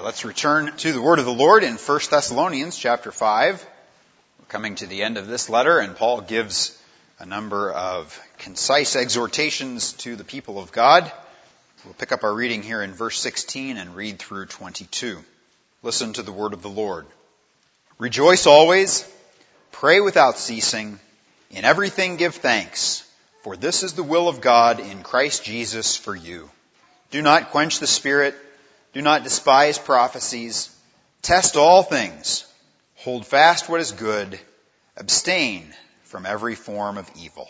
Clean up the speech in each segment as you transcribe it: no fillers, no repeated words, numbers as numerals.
Let's return to the word of the Lord in 1 Thessalonians chapter 5. We're coming to the end of this letter, and Paul gives a number of concise exhortations to the people of God. We'll pick up our reading here in verse 16 and read through 22. Listen to the word of the Lord. Rejoice always, pray without ceasing, in everything give thanks, for this is the will of God in Christ Jesus for you. Do not quench the Spirit, do not despise prophecies, test all things, hold fast what is good, abstain from every form of evil.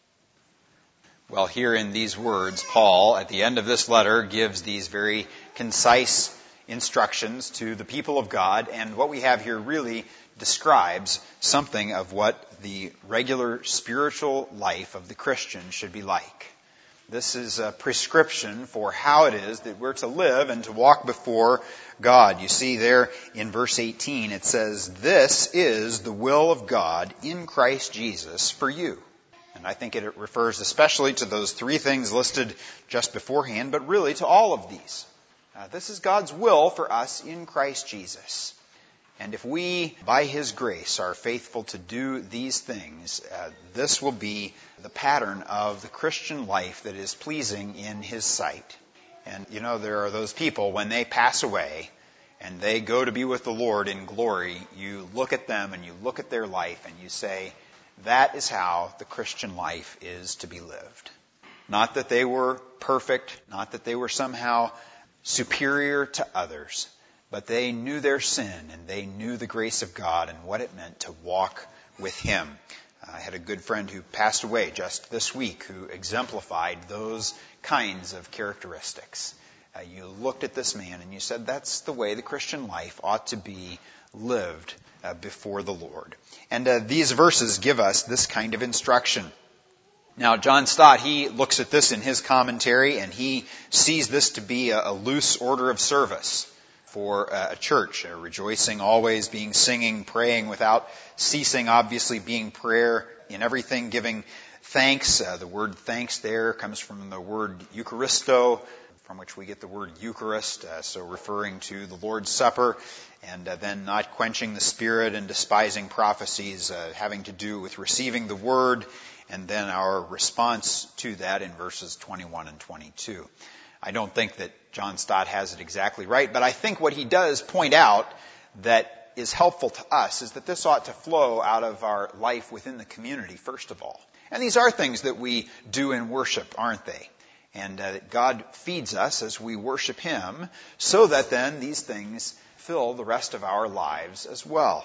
Well, here in these words, Paul, at the end of this letter, gives these very concise instructions to the people of God, and what we have here really describes something of what the regular spiritual life of the Christian should be like. This is a prescription for how it is that we're to live and to walk before God. You see there in verse 18, it says, "This is the will of God in Christ Jesus for you." And I think it refers especially to those three things listed just beforehand, but really to all of these. This is God's will for us in Christ Jesus. And if we, by His grace, are faithful to do these things, this will be the pattern of the Christian life that is pleasing in His sight. And you know, there are those people, when they pass away and they go to be with the Lord in glory, you look at them and you look at their life and you say, that is how the Christian life is to be lived. Not that they were perfect, not that they were somehow superior to others, but they knew their sin and they knew the grace of God and what it meant to walk with Him. I had a good friend who passed away just this week who exemplified those kinds of characteristics. You looked at this man and you said, that's the way the Christian life ought to be lived before the Lord. And these verses give us this kind of instruction. Now, John Stott, he looks at this in his commentary and he sees this to be a loose order of service for a church, rejoicing always, being singing, praying without ceasing, obviously being prayer in everything, giving thanks. The word thanks there comes from the word Eucharisto, from which we get the word Eucharist, so referring to the Lord's Supper, and then not quenching the Spirit and despising prophecies, having to do with receiving the Word, and then our response to that in verses 21 and 22. I don't think that John Stott has it exactly right, but I think what he does point out that is helpful to us is that this ought to flow out of our life within the community, first of all. And these are things that we do in worship, aren't they? And God feeds us as we worship Him, so that then these things fill the rest of our lives as well.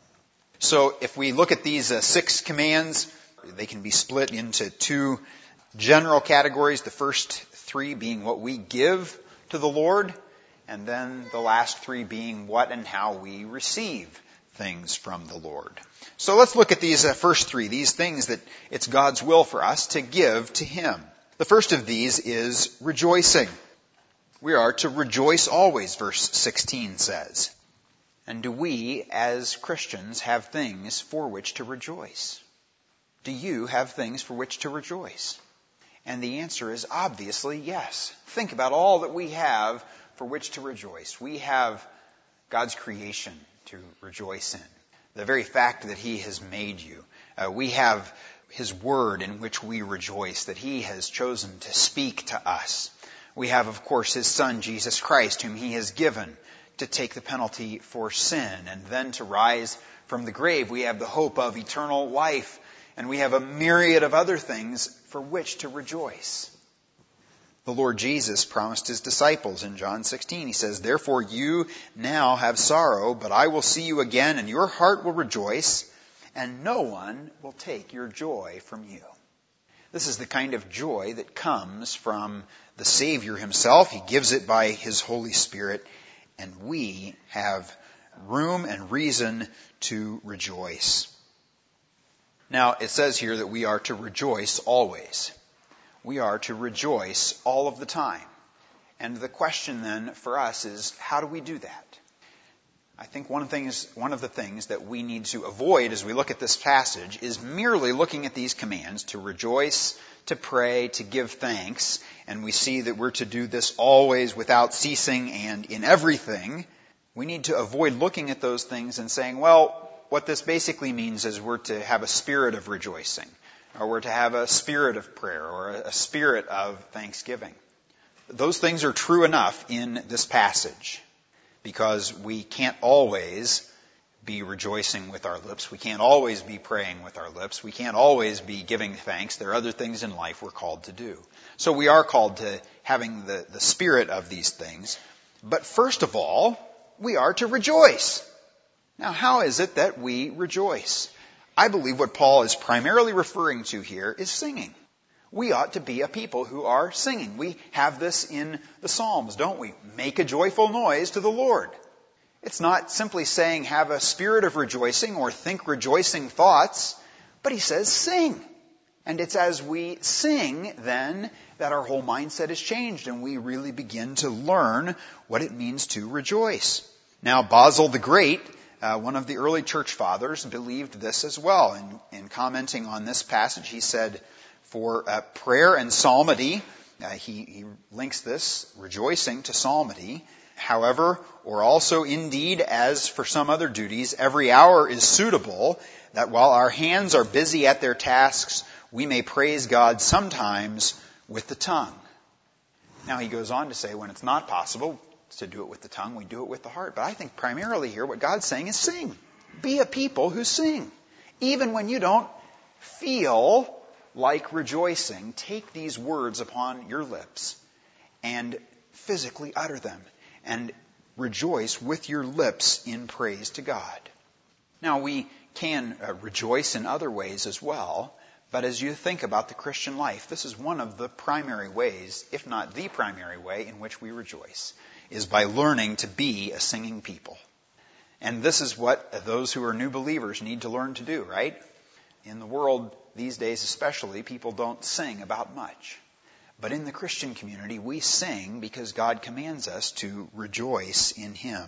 So if we look at these 6 commands, they can be split into 2 general categories. The first 3 being what we give to the Lord, and then the last 3 being what and how we receive things from the Lord. So let's look at these first 3, these things that it's God's will for us to give to Him. The first of these is rejoicing. We are to rejoice always, verse 16 says. And do we, as Christians, have things for which to rejoice? Do you have things for which to rejoice? And the answer is obviously yes. Think about all that we have for which to rejoice. We have God's creation to rejoice in. The very fact that He has made you. We have His Word in which we rejoice, that He has chosen to speak to us. We have, of course, His Son, Jesus Christ, whom He has given to take the penalty for sin and then to rise from the grave. We have the hope of eternal life. And we have a myriad of other things for which to rejoice. The Lord Jesus promised His disciples in John 16. He says, "Therefore you now have sorrow, but I will see you again, and your heart will rejoice, and no one will take your joy from you." This is the kind of joy that comes from the Savior Himself. He gives it by His Holy Spirit, and we have room and reason to rejoice. Now, it says here that we are to rejoice always. We are to rejoice all of the time. And the question then for us is, how do we do that? I think one of the things that we need to avoid as we look at this passage is merely looking at these commands to rejoice, to pray, to give thanks. And we see that we're to do this always without ceasing and in everything. We need to avoid looking at those things and saying, well, what this basically means is we're to have a spirit of rejoicing, or we're to have a spirit of prayer, or a spirit of thanksgiving. Those things are true enough in this passage, because we can't always be rejoicing with our lips. We can't always be praying with our lips. We can't always be giving thanks. There are other things in life we're called to do. So we are called to having the spirit of these things. But first of all, we are to rejoice. Now, how is it that we rejoice? I believe what Paul is primarily referring to here is singing. We ought to be a people who are singing. We have this in the Psalms, don't we? Make a joyful noise to the Lord. It's not simply saying have a spirit of rejoicing or think rejoicing thoughts, but he says sing. And it's as we sing then that our whole mindset is changed and we really begin to learn what it means to rejoice. Now, Basil the Great, one of the early church fathers, believed this as well. In commenting on this passage, he said, for prayer and psalmody, he links this rejoicing to psalmody. However, or also indeed, as for some other duties, every hour is suitable, that while our hands are busy at their tasks, we may praise God sometimes with the tongue. Now he goes on to say, when it's not possible to do it with the tongue, we do it with the heart. But I think primarily here what God's saying is sing. Be a people who sing. Even when you don't feel like rejoicing, take these words upon your lips and physically utter them and rejoice with your lips in praise to God. Now, we can rejoice in other ways as well, but as you think about the Christian life, this is one of the primary ways, if not the primary way, in which we rejoice, is by learning to be a singing people. And this is what those who are new believers need to learn to do, right? In the world these days especially, people don't sing about much. But in the Christian community, we sing because God commands us to rejoice in Him.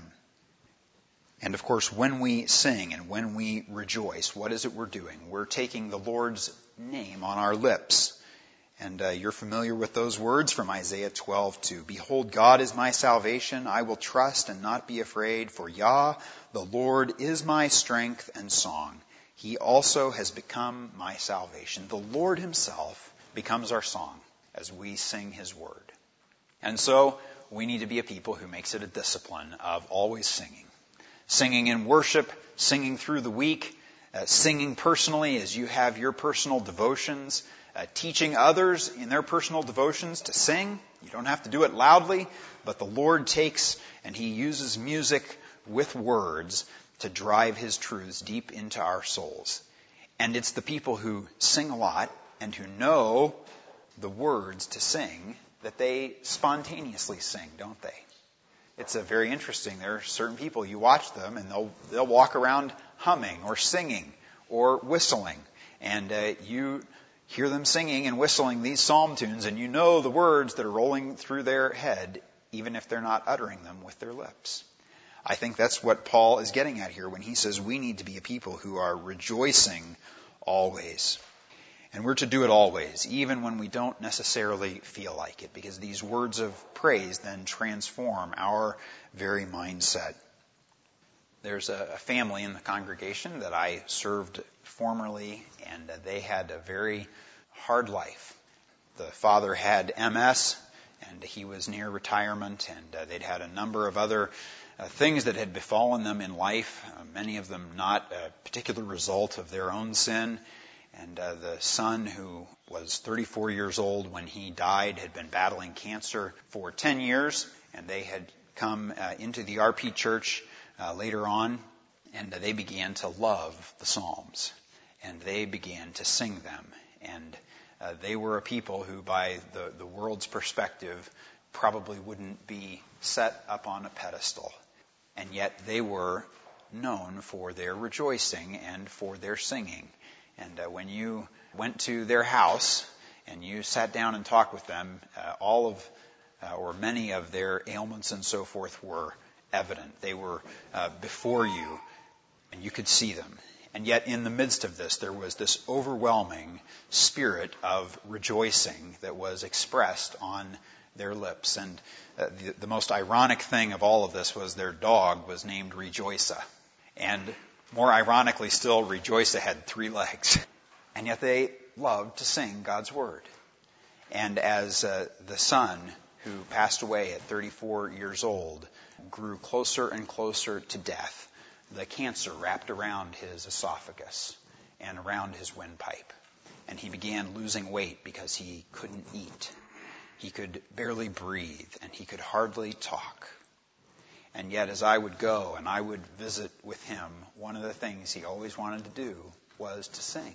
And of course, when we sing and when we rejoice, what is it we're doing? We're taking the Lord's name on our lips. And you're familiar with those words from Isaiah 12:2. Behold, God is my salvation. I will trust and not be afraid. For Yah, the Lord, is my strength and song. He also has become my salvation. The Lord Himself becomes our song as we sing His word. And so we need to be a people who makes it a discipline of always singing. Singing in worship, singing through the week, singing personally as you have your personal devotions, teaching others in their personal devotions to sing. You don't have to do it loudly, but the Lord takes and He uses music with words to drive His truths deep into our souls. And it's the people who sing a lot and who know the words to sing that they spontaneously sing, don't they? It's very interesting. There are certain people, you watch them and they'll walk around humming or singing or whistling. And you hear them singing and whistling these psalm tunes and you know the words that are rolling through their head even if they're not uttering them with their lips. I think that's what Paul is getting at here when he says we need to be a people who are rejoicing always. And we're to do it always, even when we don't necessarily feel like it, because these words of praise then transform our very mindset. There's a family in the congregation that I served formerly, and they had a very hard life. The father had MS, and he was near retirement, and they'd had a number of other things that had befallen them in life, many of them not a particular result of their own sin. And the son, who was 34 years old when he died, had been battling cancer for 10 years, and they had come into the RP church later on, and they began to love the Psalms, and they began to sing them. And they were a people who, by the world's perspective, probably wouldn't be set up on a pedestal. And yet they were known for their rejoicing and for their singing. And when you went to their house and you sat down and talked with them, all of or many of their ailments and so forth were evident. They were before you, and you could see them. And yet in the midst of this, there was this overwhelming spirit of rejoicing that was expressed on their lips. And the most ironic thing of all of this was their dog was named Rejoica. And more ironically still, Rejoica had 3 legs. And yet they loved to sing God's Word. And as the son, who passed away at 34 years old, grew closer and closer to death, the cancer wrapped around his esophagus and around his windpipe. And he began losing weight because he couldn't eat. He could barely breathe, and he could hardly talk. And yet, as I would go and I would visit with him, one of the things he always wanted to do was to sing.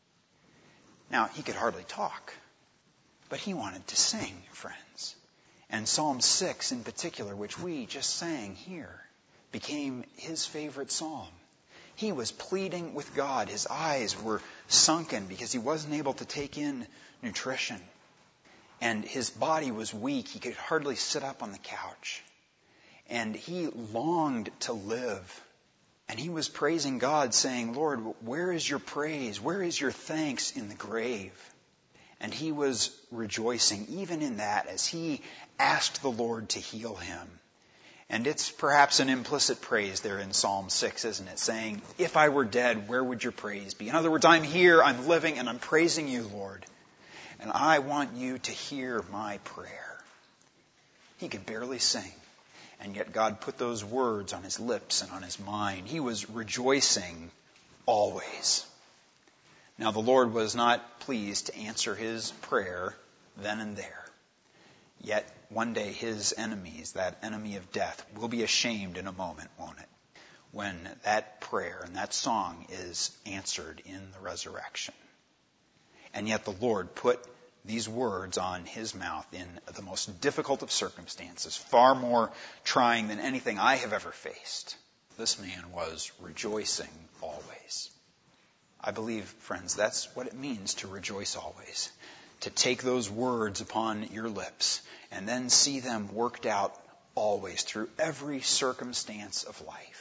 Now, he could hardly talk, but he wanted to sing, friends. And Psalm 6 in particular, which we just sang here, became his favorite psalm. He was pleading with God. His eyes were sunken because he wasn't able to take in nutrition. And his body was weak. He could hardly sit up on the couch. And he longed to live. And he was praising God, saying, Lord, where is your praise? Where is your thanks in the grave? And he was rejoicing even in that as he asked the Lord to heal him. And it's perhaps an implicit praise there in Psalm 6, isn't it? Saying, if I were dead, where would your praise be? In other words, I'm here, I'm living, and I'm praising you, Lord. And I want you to hear my prayer. He could barely sing. And yet God put those words on his lips and on his mind. He was rejoicing always. Now the Lord was not pleased to answer his prayer then and there. Yet one day his enemies, that enemy of death, will be ashamed in a moment, won't it? When that prayer and that song is answered in the resurrection. And yet the Lord put these words on his mouth in the most difficult of circumstances, far more trying than anything I have ever faced. This man was rejoicing always. I believe, friends, that's what it means to rejoice always. To take those words upon your lips and then see them worked out always through every circumstance of life.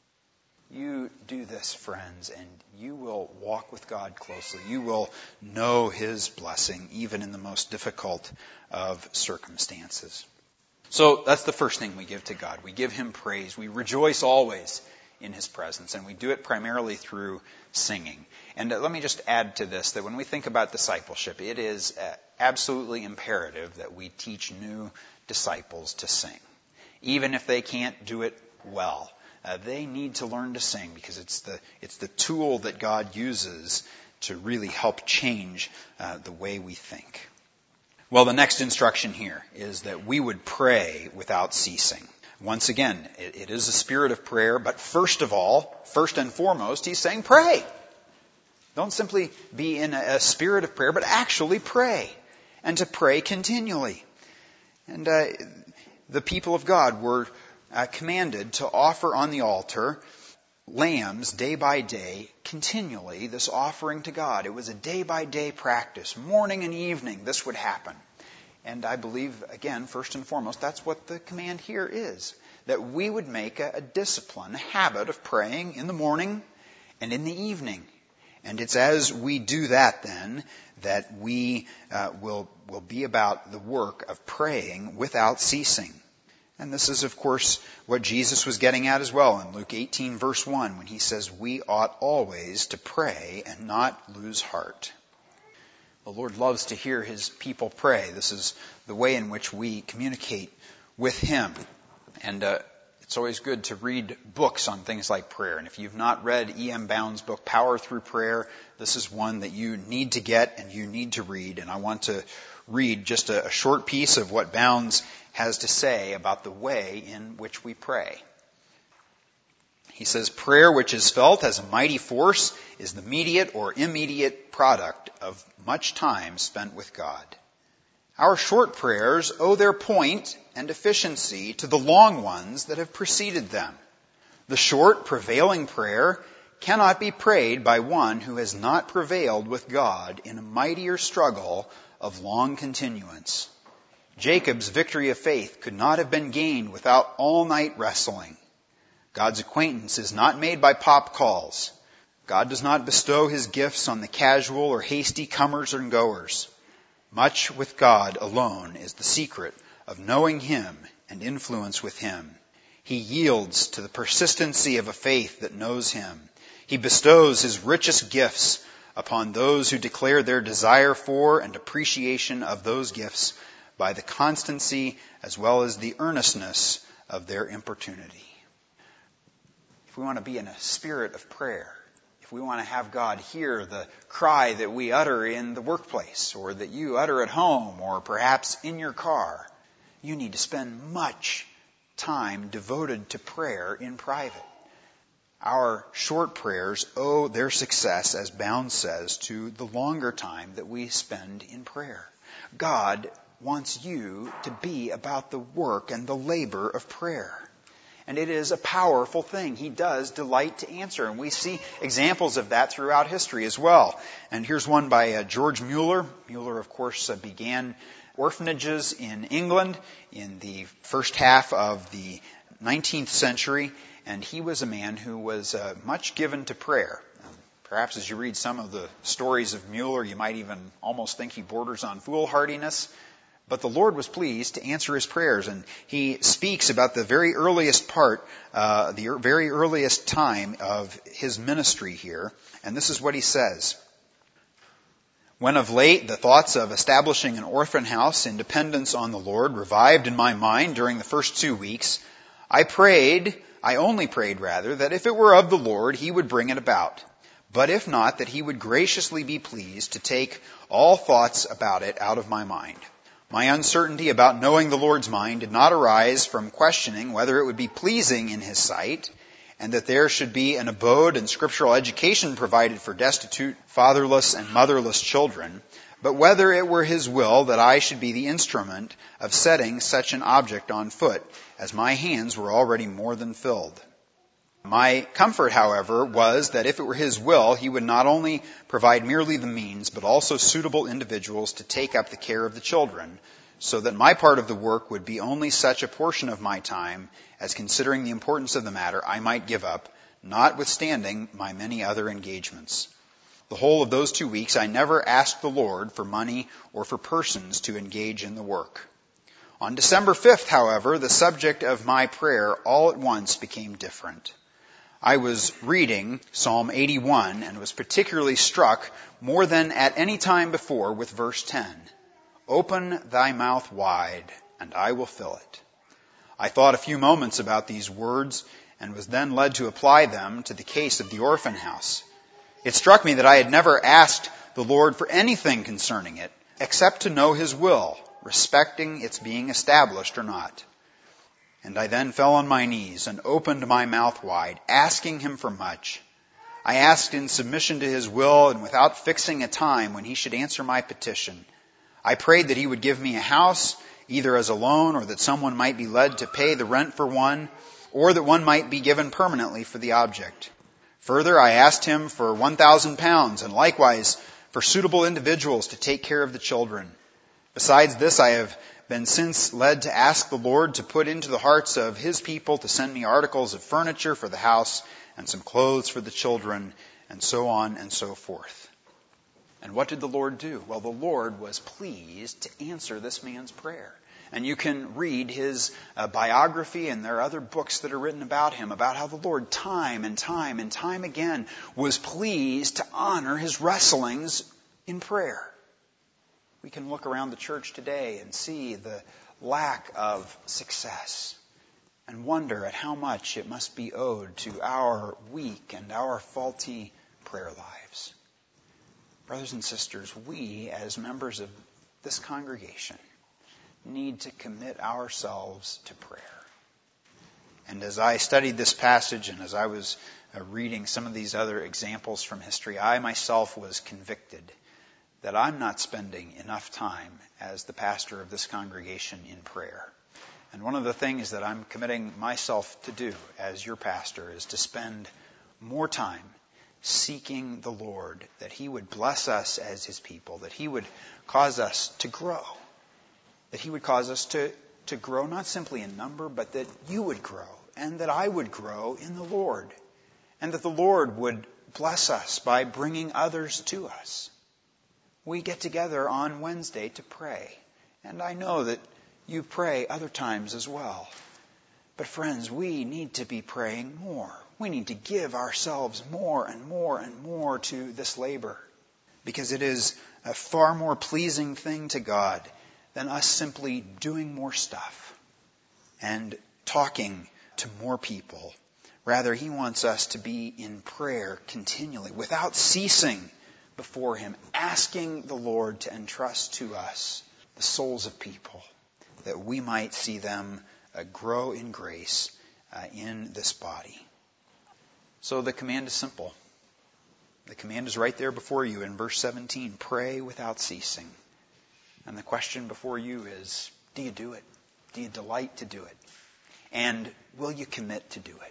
You do this, friends, and you will walk with God closely. You will know his blessing even in the most difficult of circumstances. So that's the first thing we give to God. We give him praise. We rejoice always in his presence, and we do it primarily through singing. And let me just add to this that when we think about discipleship, it is absolutely imperative that we teach new disciples to sing. Even if they can't do it well, they need to learn to sing because it's the tool that God uses to really help change the way we think. Well, the next instruction here is that we would pray without ceasing. Once again, it is a spirit of prayer, but first and foremost, he's saying pray. Don't simply be in a spirit of prayer, but actually pray, and to pray continually. And the people of God were commanded to offer on the altar lambs day by day, continually, this offering to God. It was a day-by-day practice. Morning and evening, this would happen. And I believe, again, first and foremost, that's what the command here is. That we would make a discipline, a habit of praying in the morning and in the evening. And it's as we do that then that we will be about the work of praying without ceasing. And this is, of course, what Jesus was getting at as well in Luke 18, verse 1, when he says, we ought always to pray and not lose heart. The Lord loves to hear his people pray. This is the way in which we communicate with him. And it's always good to read books on things like prayer. And if you've not read E.M. Bound's book, Power Through Prayer, this is one that you need to get and you need to read. And I want to read just a short piece of what Bounds has to say about the way in which we pray. He says, prayer which is felt as a mighty force is the mediate or immediate product of much time spent with God. Our short prayers owe their point and efficiency to the long ones that have preceded them. The short, prevailing prayer cannot be prayed by one who has not prevailed with God in a mightier struggle of long continuance. Jacob's victory of faith could not have been gained without all-night wrestling. God's acquaintance is not made by pop calls. God does not bestow his gifts on the casual or hasty comers and goers. Much with God alone is the secret of knowing Him and influence with Him. He yields to the persistency of a faith that knows Him. He bestows His richest gifts upon those who declare their desire for and appreciation of those gifts by the constancy as well as the earnestness of their importunity. If we want to be in a spirit of prayer, if we want to have God hear the cry that we utter in the workplace, or that you utter at home, or perhaps in your car, you need to spend much time devoted to prayer in private. Our short prayers owe their success, as Bounds says, to the longer time that we spend in prayer. God wants you to be about the work and the labor of prayer. And it is a powerful thing. He does delight to answer. And we see examples of that throughout history as well. And here's one by George Mueller. Mueller, of course, began orphanages in England in the first half of the 19th century. And he was a man who was much given to prayer. Perhaps as you read some of the stories of Mueller, you might even almost think he borders on foolhardiness. But the Lord was pleased to answer his prayers, and he speaks about the very earliest the very earliest time of his ministry here. And this is what he says. When of late the thoughts of establishing an orphan house in dependence on the Lord revived in my mind during the first 2 weeks, I only prayed that if it were of the Lord, He would bring it about. But if not, that He would graciously be pleased to take all thoughts about it out of my mind. My uncertainty about knowing the Lord's mind did not arise from questioning whether it would be pleasing in His sight, and that there should be an abode and scriptural education provided for destitute, fatherless, and motherless children, but whether it were His will that I should be the instrument of setting such an object on foot, as my hands were already more than filled. My comfort, however, was that if it were His will, He would not only provide merely the means, but also suitable individuals to take up the care of the children, so that my part of the work would be only such a portion of my time as, considering the importance of the matter, I might give up, notwithstanding my many other engagements. The whole of those 2 weeks I never asked the Lord for money or for persons to engage in the work. On December 5th, however, the subject of my prayer all at once became different. I was reading Psalm 81 and was particularly struck more than at any time before with verse 10. Open thy mouth wide, and I will fill it. I thought a few moments about these words and was then led to apply them to the case of the orphan house. It struck me that I had never asked the Lord for anything concerning it, except to know His will, respecting its being established or not. And I then fell on my knees and opened my mouth wide, asking Him for much. I asked in submission to His will and without fixing a time when He should answer my petition. I prayed that He would give me a house, either as a loan or that someone might be led to pay the rent for one, or that one might be given permanently for the object. Further, I asked Him for £1,000 and likewise for suitable individuals to take care of the children. Besides this, I have been since led to ask the Lord to put into the hearts of His people to send me articles of furniture for the house and some clothes for the children, and so on and so forth. And what did the Lord do? Well, the Lord was pleased to answer this man's prayer. And you can read his biography, and there are other books that are written about him, about how the Lord time and time and time again was pleased to honor his wrestlings in prayer. We can look around the church today and see the lack of success and wonder at how much it must be owed to our weak and our faulty prayer lives. Brothers and sisters, we as members of this congregation need to commit ourselves to prayer. And as I studied this passage and as I was reading some of these other examples from history, I myself was convicted that I'm not spending enough time as the pastor of this congregation in prayer. And one of the things that I'm committing myself to do as your pastor is to spend more time seeking the Lord, that He would bless us as His people, that He would cause us to grow, that He would cause us to grow not simply in number, but that you would grow and that I would grow in the Lord, and that the Lord would bless us by bringing others to us. we get together on Wednesday to pray. And I know that you pray other times as well. But friends, we need to be praying more. We need to give ourselves more and more and more to this labor, because it is a far more pleasing thing to God than us simply doing more stuff and talking to more people. Rather, He wants us to be in prayer continually, without ceasing before Him, asking the Lord to entrust to us the souls of people, that we might see them grow in grace in this body. So the command is simple. The command is right there before you in verse 17. Pray without ceasing. And the question before you is, do you do it? Do you delight to do it? And will you commit to do it?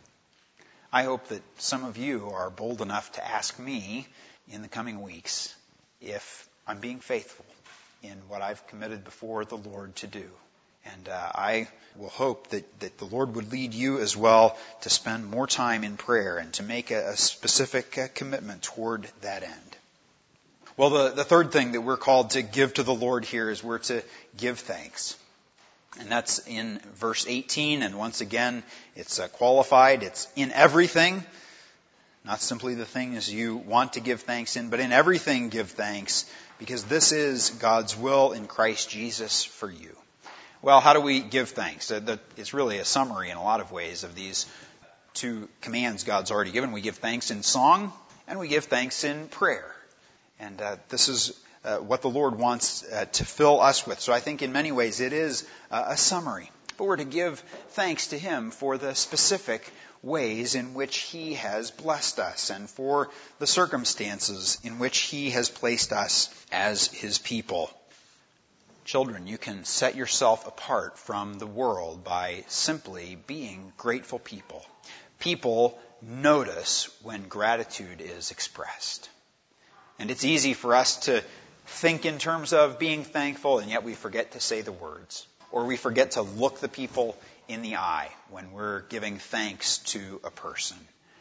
I hope that some of you are bold enough to ask me in the coming weeks if I'm being faithful in what I've committed before the Lord to do. And I will hope that the Lord would lead you as well to spend more time in prayer and to make a specific commitment toward that end. Well, the third thing that we're called to give to the Lord here is we're to give thanks. And that's in verse 18. And once again, it's qualified. It's in everything. Not simply the things you want to give thanks in, but in everything give thanks, because this is God's will in Christ Jesus for you. Well, how do we give thanks? It's really a summary in a lot of ways of these two commands God's already given. We give thanks in song, and we give thanks in prayer. And this is what the Lord wants to fill us with. So I think in many ways it is a summary. But we're to give thanks to Him for the specific ways in which He has blessed us and for the circumstances in which He has placed us as His people. Children, you can set yourself apart from the world by simply being grateful people. People notice when gratitude is expressed. And it's easy for us to think in terms of being thankful, and yet we forget to say the words. Or we forget to look the people in the eye when we're giving thanks to a person.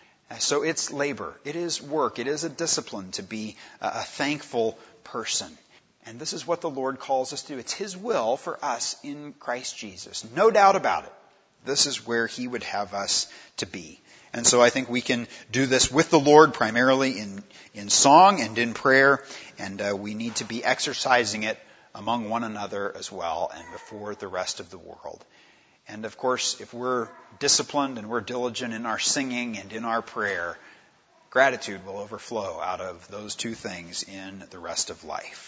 So it's labor, it is work, it is a discipline to be a thankful person. And this is what the Lord calls us to do. It's His will for us in Christ Jesus. No doubt about it. This is where He would have us to be. And so I think we can do this with the Lord primarily in song and in prayer. And we need to be exercising it among one another as well and before the rest of the world. And of course, if we're disciplined and we're diligent in our singing and in our prayer, gratitude will overflow out of those two things in the rest of life.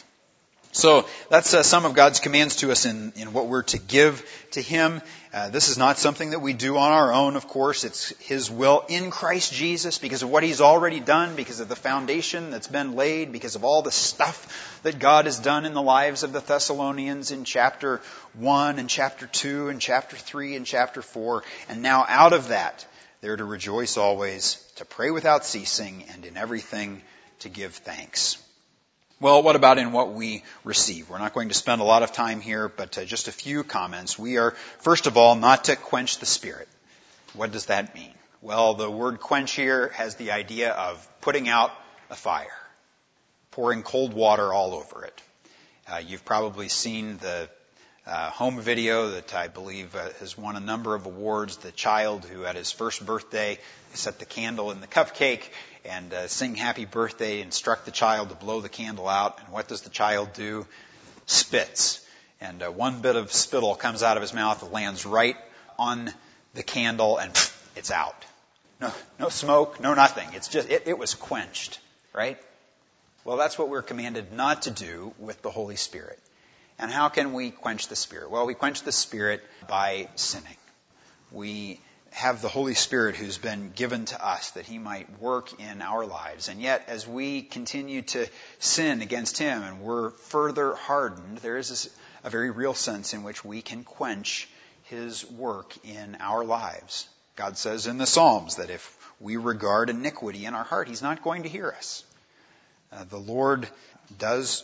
So that's some of God's commands to us in what we're to give to Him. This is not something that we do on our own, of course. It's His will in Christ Jesus because of what He's already done, because of the foundation that's been laid, because of all the stuff that God has done in the lives of the Thessalonians in chapter 1 and chapter 2 and chapter 3 and chapter 4. And now out of that, they're to rejoice always, to pray without ceasing, and in everything to give thanks. Well, what about in what we receive? We're not going to spend a lot of time here, but just a few comments. We are, first of all, not to quench the Spirit. What does that mean? Well, the word quench here has the idea of putting out a fire, pouring cold water all over it. You've probably seen the home video that I believe has won a number of awards. The child who at his first birthday set the candle in the cupcake and sing happy birthday, instruct the child to blow the candle out. And what does the child do? Spits. And one bit of spittle comes out of his mouth, it lands right on the candle, and it's out. No smoke, no nothing. It's just, it was quenched, right? Well, that's what we're commanded not to do with the Holy Spirit. And how can we quench the Spirit? Well, we quench the Spirit by sinning. We have the Holy Spirit who's been given to us that He might work in our lives. And yet, as we continue to sin against Him and we're further hardened, there is a very real sense in which we can quench His work in our lives. God says in the Psalms that if we regard iniquity in our heart, He's not going to hear us. The Lord does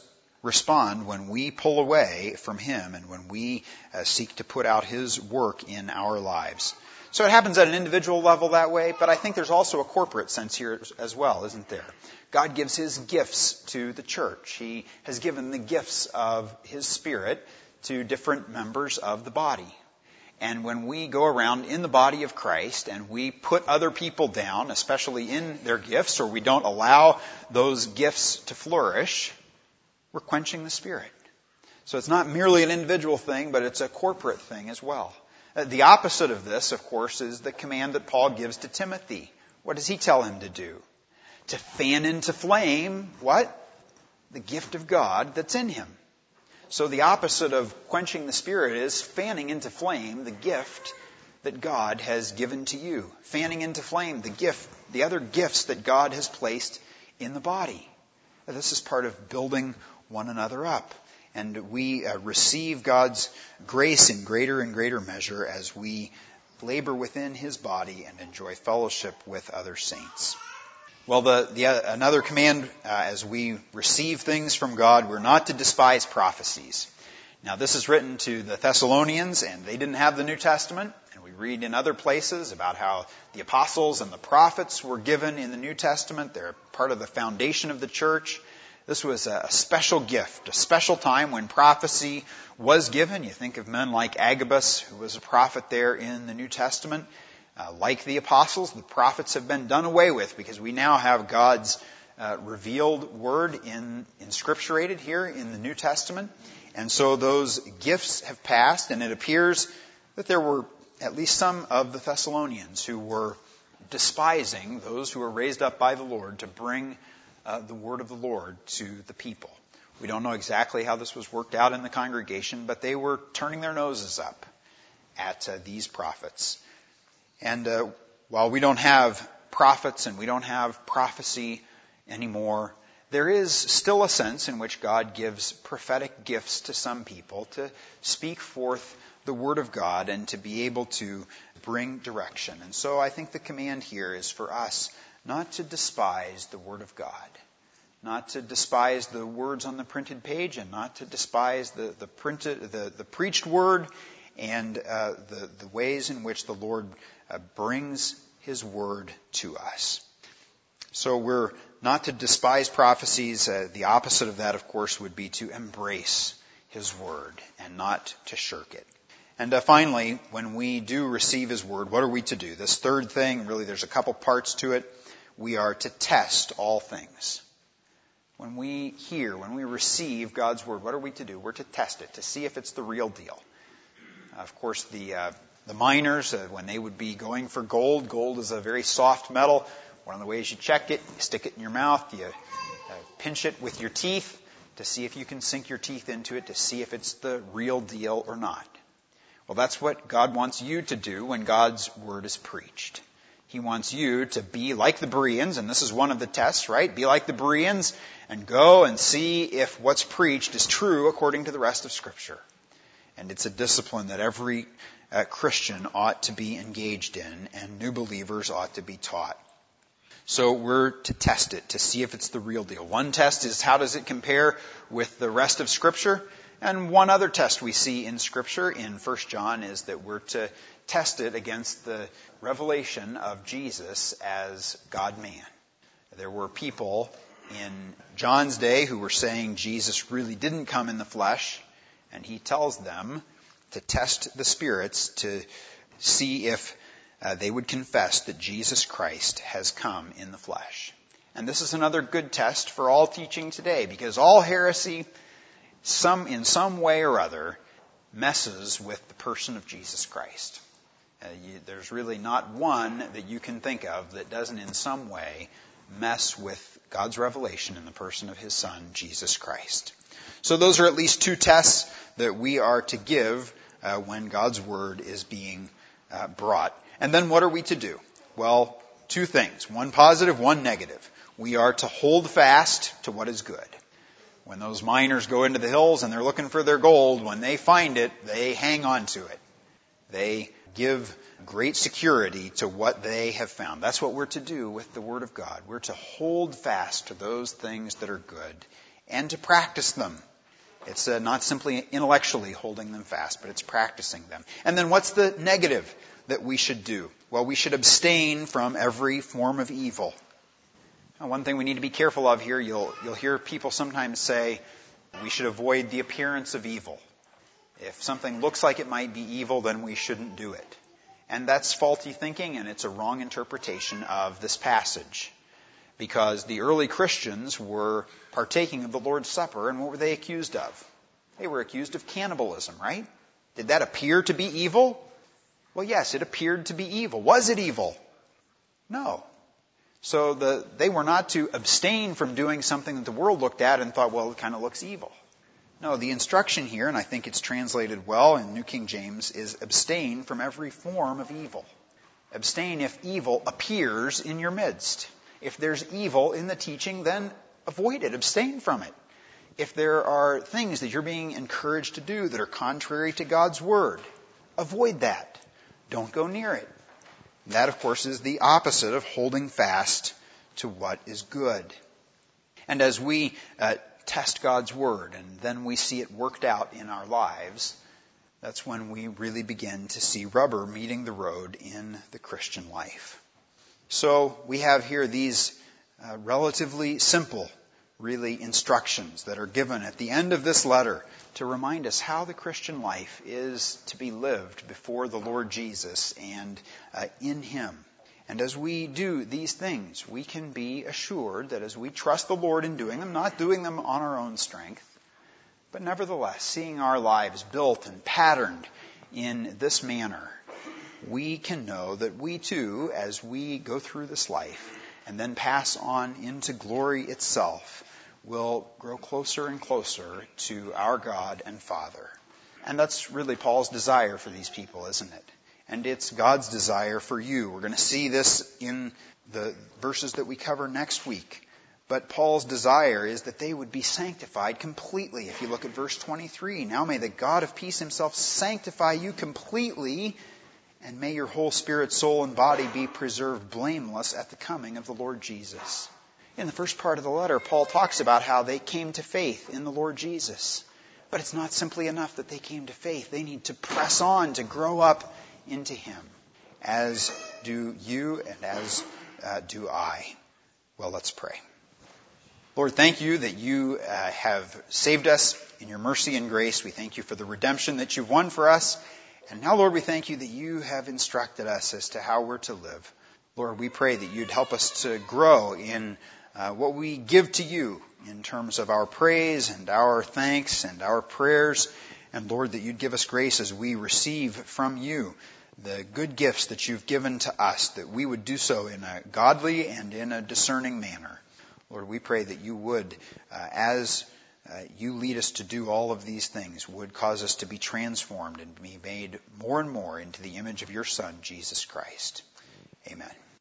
respond when we pull away from Him and when we seek to put out His work in our lives. So it happens at an individual level that way, but I think there's also a corporate sense here as well, isn't there? God gives His gifts to the church. He has given the gifts of His Spirit to different members of the body. And when we go around in the body of Christ and we put other people down, especially in their gifts, or we don't allow those gifts to flourish, we're quenching the Spirit. So it's not merely an individual thing, but it's a corporate thing as well. The opposite of this, of course, is the command that Paul gives to Timothy. What does he tell him to do? To fan into flame, what? The gift of God that's in him. So the opposite of quenching the Spirit is fanning into flame the gift that God has given to you. Fanning into flame the other gifts that God has placed in the body. This is part of building one another up. And we receive God's grace in greater and greater measure as we labor within His body and enjoy fellowship with other saints. Well, another command as we receive things from God, we're not to despise prophecies. Now, this is written to the Thessalonians, and they didn't have the New Testament. And we read in other places about how the apostles and the prophets were given in the New Testament. They're part of the foundation of the church. This was a special gift, a special time when prophecy was given. You think of men like Agabus, who was a prophet there in the New Testament. Like the apostles, the prophets have been done away with because we now have God's revealed word inscripturated here in the New Testament. And so those gifts have passed, and it appears that there were at least some of the Thessalonians who were despising those who were raised up by the Lord to bring the word of the Lord to the people. We don't know exactly how this was worked out in the congregation, but they were turning their noses up at these prophets. And while we don't have prophets and we don't have prophecy anymore, there is still a sense in which God gives prophetic gifts to some people to speak forth the Word of God and to be able to bring direction. And so I think the command here is for us not to despise the Word of God, not to despise the words on the printed page, and not to despise the preached Word and the ways in which the Lord brings His Word to us. So we're not to despise prophecies. The opposite of that, of course, would be to embrace His Word and not to shirk it. And finally, when we do receive His Word, what are we to do? This third thing, really there's a couple parts to it. We are to test all things. When we receive God's Word, what are we to do? We're to test it, to see if it's the real deal. Of course, the miners, when they would be going for gold is a very soft metal. One of the ways you check it, you stick it in your mouth, you pinch it with your teeth to see if you can sink your teeth into it, to see if it's the real deal or not. Well, that's what God wants you to do when God's Word is preached. He wants you to be like the Bereans, and this is one of the tests, right? Be like the Bereans and go and see if what's preached is true according to the rest of Scripture. And it's a discipline that every Christian ought to be engaged in, and new believers ought to be taught. So we're to test it, to see if it's the real deal. One test is how does it compare with the rest of Scripture? And one other test we see in Scripture in 1 John is that we're to test it against the revelation of Jesus as God-man. There were people in John's day who were saying Jesus really didn't come in the flesh, and he tells them to test the spirits to see if they would confess that Jesus Christ has come in the flesh. And this is another good test for all teaching today, because all heresy, in some way or other, messes with the person of Jesus Christ. There's really not one that you can think of that doesn't in some way mess with God's revelation in the person of His Son, Jesus Christ. So those are at least two tests that we are to give when God's Word is being brought. And then what are we to do? Well, two things. One positive, one negative. We are to hold fast to what is good. When those miners go into the hills and they're looking for their gold, when they find it, they hang on to it. They give great security to what they have found. That's what we're to do with the Word of God. We're to hold fast to those things that are good and to practice them. It's not simply intellectually holding them fast, but it's practicing them. And then what's the negative that we should do? Well, we should abstain from every form of evil. Now, one thing we need to be careful of here, you'll hear people sometimes say, we should avoid the appearance of evil. If something looks like it might be evil, then we shouldn't do it. And that's faulty thinking, and it's a wrong interpretation of this passage. Because the early Christians were partaking of the Lord's Supper, and what were they accused of? They were accused of cannibalism, right? Did that appear to be evil? Well, yes, it appeared to be evil. Was it evil? No. So they were not to abstain from doing something that the world looked at and thought, well, it kind of looks evil. No, the instruction here, and I think it's translated well in New King James, is abstain from every form of evil. Abstain if evil appears in your midst. If there's evil in the teaching, then avoid it. Abstain from it. If there are things that you're being encouraged to do that are contrary to God's Word, avoid that. Don't go near it. That, of course, is the opposite of holding fast to what is good. And as we test God's Word and then we see it worked out in our lives, that's when we really begin to see rubber meeting the road in the Christian life. So we have here these relatively simple, really, instructions that are given at the end of this letter to remind us how the Christian life is to be lived before the Lord Jesus and in Him. And as we do these things, we can be assured that as we trust the Lord in doing them, not doing them on our own strength, but nevertheless seeing our lives built and patterned in this manner, we can know that we too, as we go through this life and then pass on into glory itself, will grow closer and closer to our God and Father. And that's really Paul's desire for these people, isn't it? And it's God's desire for you. We're going to see this in the verses that we cover next week. But Paul's desire is that they would be sanctified completely. If you look at verse 23, now may the God of peace Himself sanctify you completely, and may your whole spirit, soul, and body be preserved blameless at the coming of the Lord Jesus. In the first part of the letter, Paul talks about how they came to faith in the Lord Jesus. But it's not simply enough that they came to faith. They need to press on to grow up into Him, as do you and as do I. Well, let's pray. Lord, thank you that you have saved us in your mercy and grace. We thank you for the redemption that you've won for us. And now, Lord, we thank you that you have instructed us as to how we're to live. Lord, we pray that you'd help us to grow in what we give to you in terms of our praise and our thanks and our prayers. And Lord, that you'd give us grace as we receive from you the good gifts that you've given to us, that we would do so in a godly and in a discerning manner. Lord, we pray that you would, as you lead us to do all of these things, would cause us to be transformed and be made more and more into the image of your Son, Jesus Christ. Amen.